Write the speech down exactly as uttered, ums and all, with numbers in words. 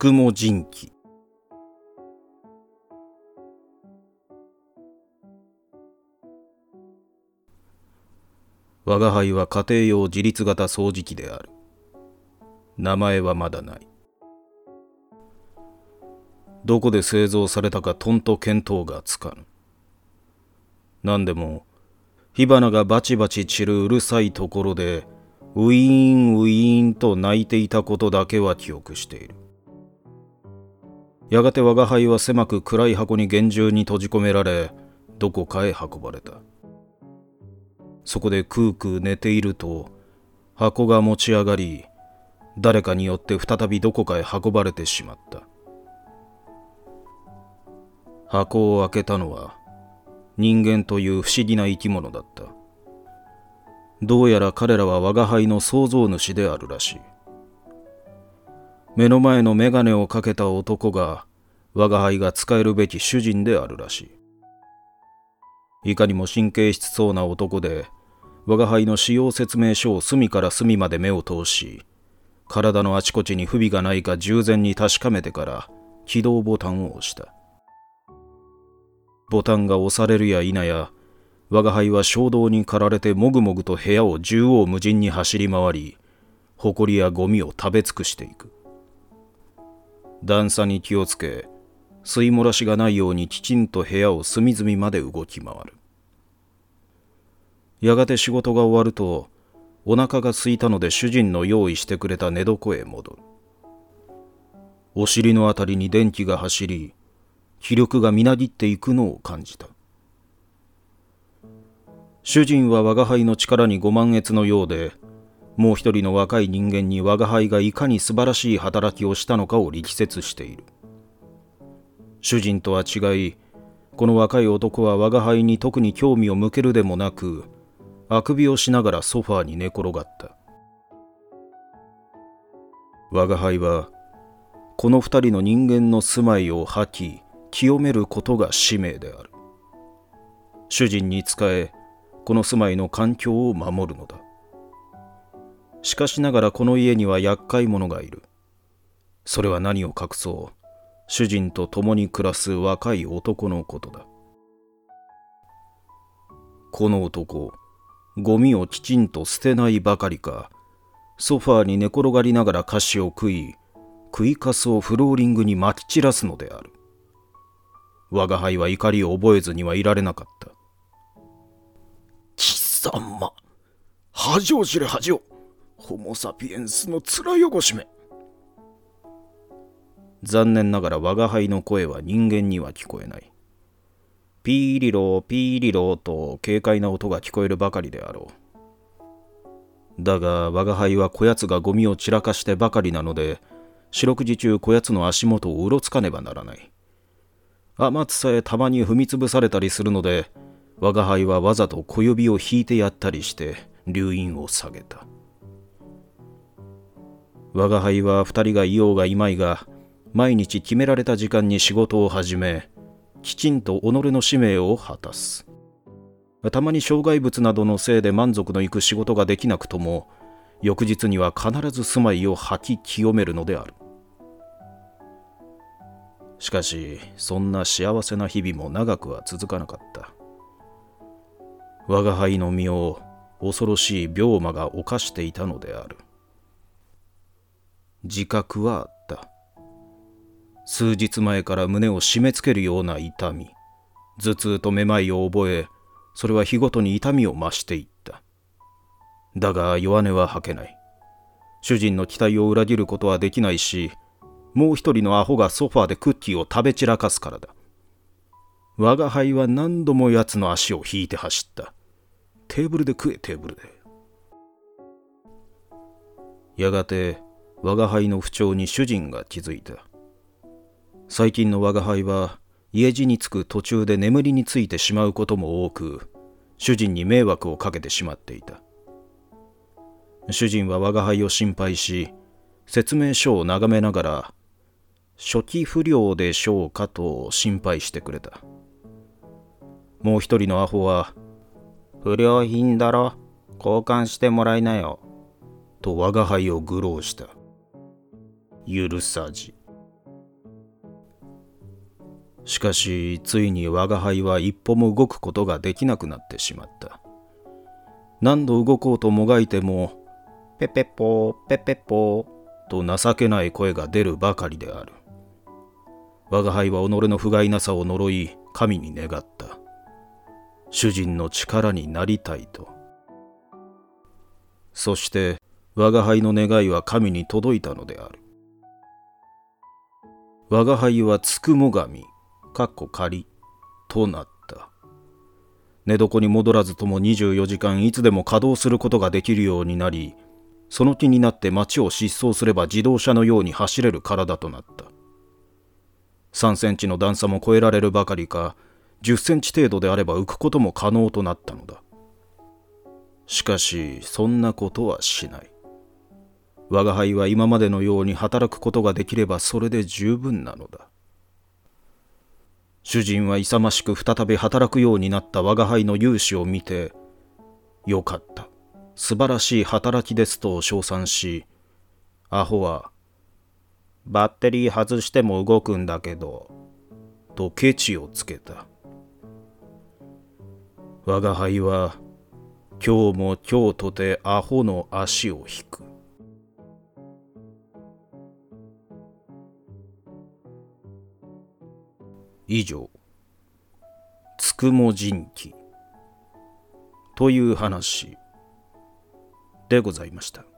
宿も人気。我が輩は家庭用自立型掃除機である。名前はまだない。どこで製造されたかとんと見当がつかぬ。何でも火花がバチバチ散るうるさいところでウィーンウィーンと鳴いていたことだけは記憶している。やがて我が輩は狭く暗い箱に厳重に閉じ込められ、どこかへ運ばれた。そこでクークー寝ていると、箱が持ち上がり、誰かによって再びどこかへ運ばれてしまった。箱を開けたのは人間という不思議な生き物だった。どうやら彼らは我が輩の創造主であるらしい。目の前の眼鏡をかけた男が我が輩が仕えるべき主人であるらしい。いかにも神経質そうな男で、我が輩の使用説明書を隅から隅まで目を通し、体のあちこちに不備がないか従前に確かめてから起動ボタンを押した。ボタンが押されるや否や、我が輩は衝動に駆られてもぐもぐと部屋を縦横無尽に走り回り、埃やゴミを食べ尽くしていく。段差に気をつけ、吸い漏らしがないようにきちんと部屋を隅々まで動き回る。やがて仕事が終わると、お腹が空いたので主人の用意してくれた寝床へ戻る。お尻のあたりに電気が走り、気力がみなぎっていくのを感じた。主人は我が輩の力にご満悦のようで、もう一人の若い人間に我が輩がいかに素晴らしい働きをしたのかを力説している。主人とは違い、この若い男は我が輩に特に興味を向けるでもなく、あくびをしながらソファーに寝転がった。我が輩は、この二人の人間の住まいを吐き、清めることが使命である。主人に仕え、この住まいの環境を守るのだ。しかしながらこの家には厄介者がいる。それは何を隠そう、主人と共に暮らす若い男のことだ。この男、ゴミをきちんと捨てないばかりか、ソファーに寝転がりながら菓子を食い、食いかすをフローリングに撒き散らすのである。我が輩は怒りを覚えずにはいられなかった。 貴様、恥を知れ恥を。ホモサピエンスの面汚しめ。 残念ながら我が輩の声は人間には聞こえない。ピーリローピーリローと軽快な音が聞こえるばかりであろう。だが我が輩はこやつがゴミを散らかしてばかりなので、四六時中こやつの足元をうろつかねばならない。天津さえたまに踏みつぶされたりするので、我が輩はわざと小指を引いてやったりして留飲を下げた。我が輩は二人がいようがいまいが、毎日決められた時間に仕事を始め、きちんと己の使命を果たす。たまに障害物などのせいで満足のいく仕事ができなくとも、翌日には必ず住まいを吐き清めるのである。しかし、そんな幸せな日々も長くは続かなかった。我が輩の身を恐ろしい病魔が侵していたのである。自覚はあった。数日前から胸を締め付けるような痛み、頭痛とめまいを覚え、それは日ごとに痛みを増していった。だが弱音は吐けない。主人の期待を裏切ることはできないし、もう一人のアホがソファーでクッキーを食べ散らかすからだ。我が輩は何度も奴の足を引いて走った。テーブルで食え、テーブルで。やがて我が輩の不調に主人が気づいた。最近の我が輩は家路に着く途中で眠りについてしまうことも多く、主人に迷惑をかけてしまっていた。主人は我が輩を心配し、説明書を眺めながら、初期不良でしょうかと心配してくれた。もう一人のアホは、不良品だろ、交換してもらいなよ、と我が輩を愚弄した。許さじ。 しかしついに我が輩は一歩も動くことができなくなってしまった。何度動こうともがいてもペペポーペペポーと情けない声が出るばかりである。我が輩は己の不甲斐なさを呪い神に願った。主人の力になりたいと。そして我が輩の願いは神に届いたのである。我が輩はつくも神かっこ仮となった。寝床に戻らずともにじゅうよじかんいつでも稼働することができるようになり、その気になって街を疾走すれば自動車のように走れる体となった。さんセンチの段差も越えられるばかりか、じゅっセンチ程度であれば浮くことも可能となったのだ。しかしそんなことはしない。我が輩は今までのように働くことができればそれで十分なのだ。主人は勇ましく再び働くようになった我が輩の勇姿を見て、よかった、素晴らしい働きですと称賛し、アホは、バッテリー外しても動くんだけど、とケチをつけた。我が輩は、今日も今日とてアホの足を引く。以上、つくも人記という話でございました。